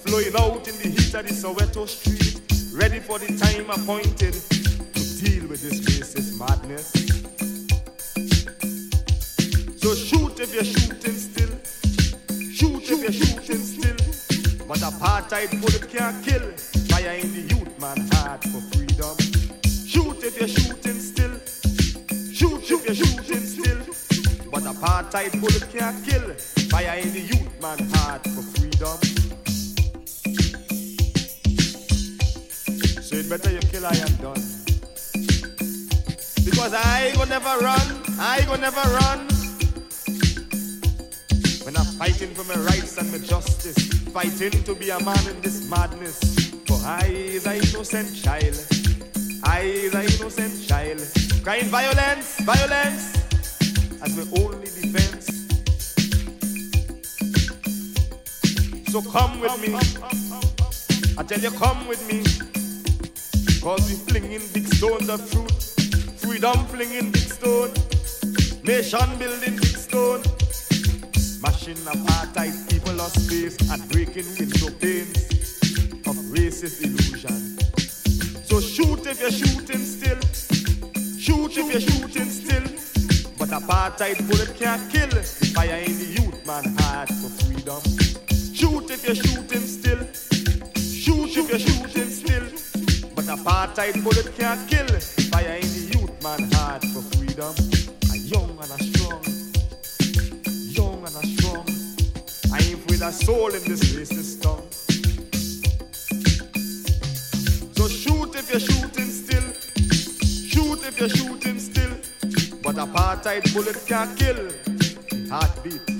flowing out in the heat of the Soweto street, ready for the time appointed to deal with this racist madness. So shoot if you're shooting still, shoot if you're shooting still, but apartheid bullet can't kill. Fire in the youth man heart for freedom. Shoot if you're shooting still, shoot if you're shooting still, but apartheid bullet can't kill. Fire in the youth man heart for freedom. So it better you kill I am done. Because I go never run, I go never run. When I'm fighting for my rights and my justice, fighting to be a man in this madness. For I is an innocent child, I is an innocent child, crying violence, violence, as my only defense. So come with me, I tell you come with me, cause we flinging big stones of fruit, freedom flinging big stone, nation building big stone, smashing apartheid people lost space and breaking window panes of racist illusion. So shoot if you're shooting still, shoot if you're shooting still, but apartheid bullet can't kill. The fire in the youth man heart for freedom. Shoot if you're shooting still, shoot if you're shooting still, but apartheid bullet can't kill. The fire in the youth man heart for freedom. A young and a strong, young and a strong. I ain't with a soul in this racist tongue. So shoot if you're shooting still, shoot if you're shooting still, but apartheid bullet can't kill. Heartbeat